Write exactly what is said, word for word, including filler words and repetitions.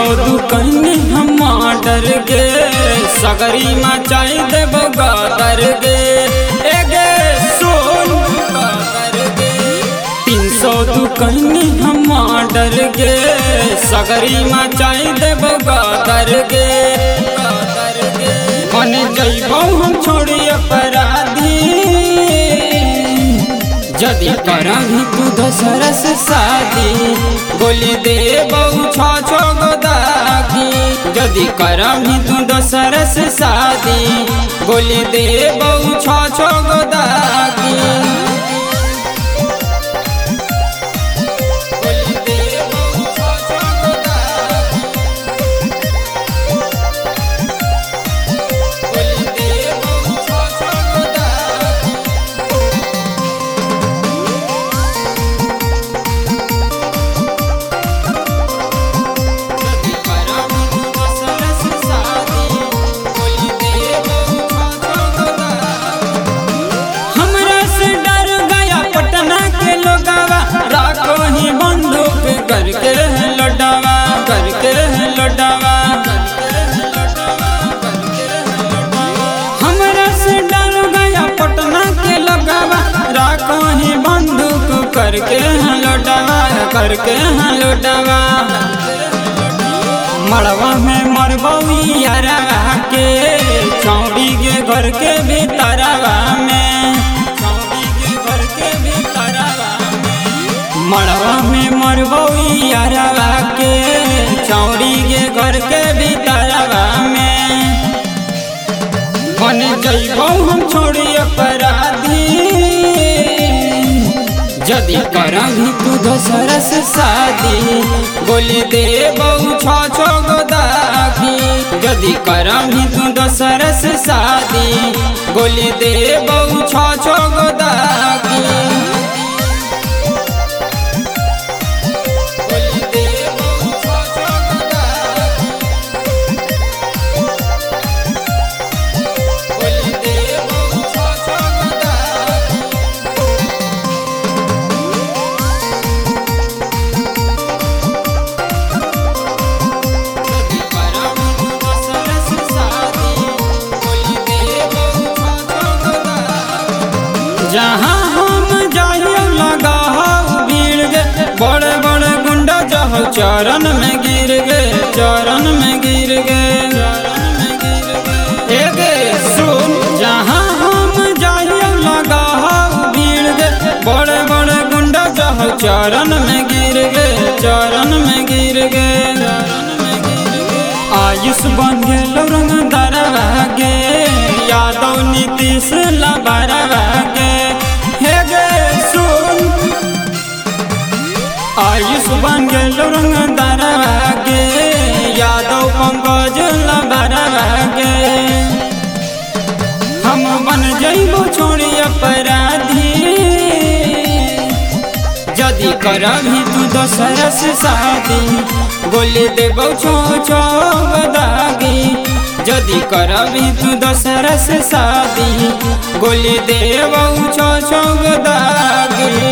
सौ दुकनी हम डर गे सगरी मचाई देव गादर गे एगे सोन गादर गे तीन सौ दुकनी हम डर गे सगरी मचाई देव गादर गे गादर गे मन जइबो हम छोड़ी अपराधी जदि करही तू दोसर से शादी गोली दे बहु छो छो गोदागी जदि करही तू दोसर से शादी गोली दे बहु छो छो गोदागी गोली दे बहु छो छो गोदागी गोली दे बहु छो छो गोदागी करके लौटावा करके लौटावा हमरा से डर गया पटना के लगावा राखो ही बंदूक करके लौटावा करके लौटावा मड़वा में मरबई यारा के चौड़ी के घर के भीतरवा में चौड़ी के घर के भीतरवा मड़वा में मरबई यारवा के चौड़ी के घर के भीतरवा में बन जइबो हम छोड़ी अपराधी जदि करही तू दोसर से शादी गोली दे बहु छो छो गोदागी जदि करही तू दोसर से शादी गोली दे बहु छो छो गोदागी जहाँ हम जाइयो लगा भीड़ गे बड़े बड़े गुंडा जहाँ चरण में गिर गए चरण में गिर गए एगे सुन जहाँ हम जाइयो लगा भीड़ गे बड़े बड़े गुंडा जहाँ चरण में गिर गए चरण में गिर गए आयुष बन गेल रंग दरवा गे यादव नीतीश लबरवा गे हे गे सुन आयुष बन गेल रंग दरवा गे यादव पंकज लबरवा गे हम बन जइबो छोड़ी अपराधी जदि करही तू दोसर से शादी गोली देबो छो छो गोदागी जदि करही तू दोसर से शादी गोली देबो छो छो गोदागी।